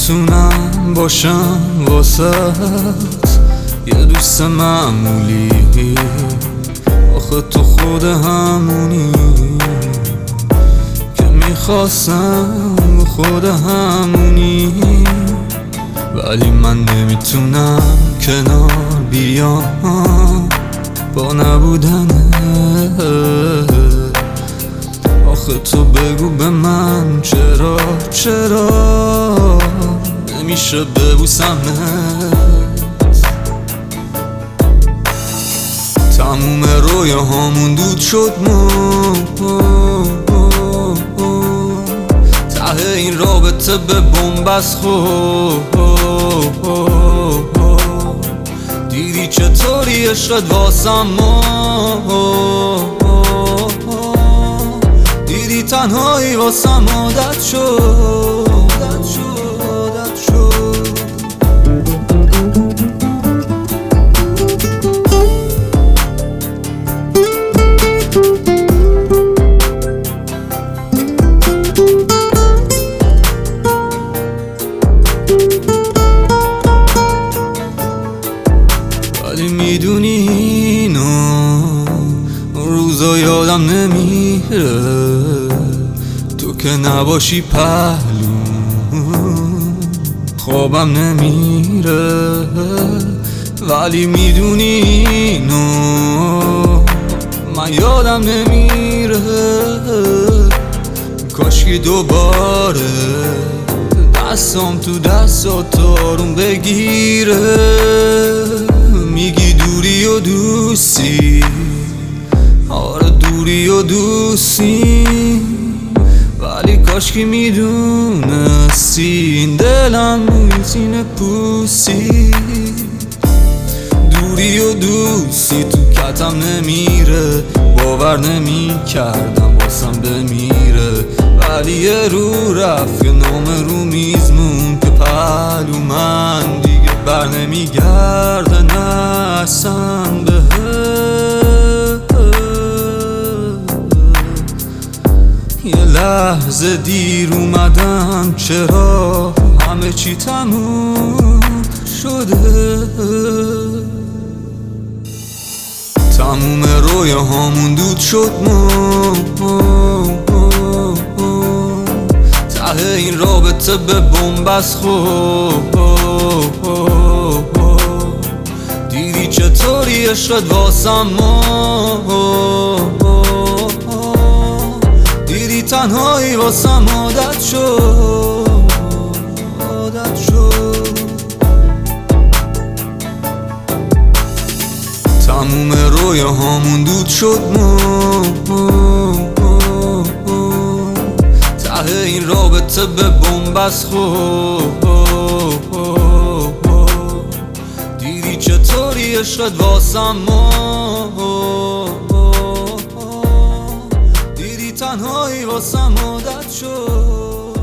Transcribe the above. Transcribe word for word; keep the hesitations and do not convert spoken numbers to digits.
میتونم باشم واسط یه دوست معمولی، آخه تو خود همونی که میخواستم، خود همونی. ولی من نمیتونم کنار بیام با نبودنه. آخه تو بگو به من چرا، چرا نمیشه ببوسمت؟ تموم رویاهامون دود شد، ما ته این رابطه به بنبست خورد. دیدی چطوری عشقت واسم ما، دیدی تنهایی واسم عادت شد، عادت شد، عادت شد. ولی میدونی اینو روزا یادم نمیره، تو که نباشی پهلو خوابم نمیره. ولی میدونی اینو من یادم نمیره، کاشکی دوباره دستم تو دستات آروم بگیره. میگی دوری و دوستی، آره دوری و دوستی، ولی کاشکی میدونستی این دلم میتینه پوستی. دوری و دوستی تو کتم نمیره، باور نمی کردم واسم بمیره. ولی یه رو رفت، یه نام رو میز مون که پهلو من دیگه بر نمیگرده نسم به. یه لحظه دیر اومدم، چرا همه چی تموم شده؟ تموم رویاهامون دود شد، ما ته این رابطه به بنبست خورد. دیدی چطوری عشقت واسم ما، دیدی تنهایی واسم عادت شد، عادت شد. تموم رویاهامون دود شد، ما ته این رابطه به بنبست خورد. دیدی چطوری عشقت واسم ما، دیدی تنهایی واسم عادت شد.